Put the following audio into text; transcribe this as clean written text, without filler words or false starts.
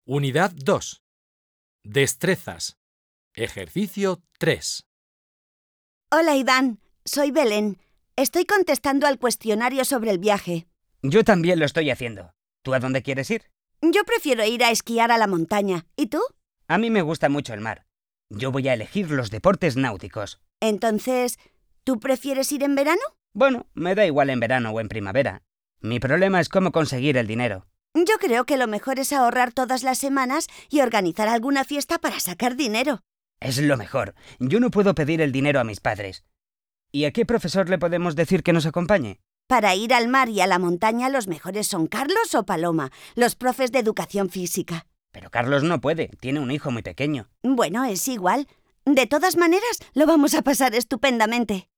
Unidad 2. Destrezas. Ejercicio 3. Hola, Iván. Soy Belén. Estoy contestando al cuestionario sobre el viaje. Yo también lo estoy haciendo. ¿Tú a dónde quieres ir? Yo prefiero ir a esquiar a la montaña. ¿Y tú? A mí me gusta mucho el mar. Yo voy a elegir los deportes náuticos. Entonces, ¿tú prefieres ir en verano? Bueno, me da igual en verano o en primavera. Mi problema es cómo conseguir el dinero. Yo creo que lo mejor es ahorrar todas las semanas y organizar alguna fiesta para sacar dinero. Es lo mejor. Yo no puedo pedir el dinero a mis padres. ¿Y a qué profesor le podemos decir que nos acompañe? Para ir al mar y a la montaña los mejores son Carlos o Paloma, los profes de educación física. Pero Carlos no puede. Tiene un hijo muy pequeño. Bueno, es igual. De todas maneras, lo vamos a pasar estupendamente.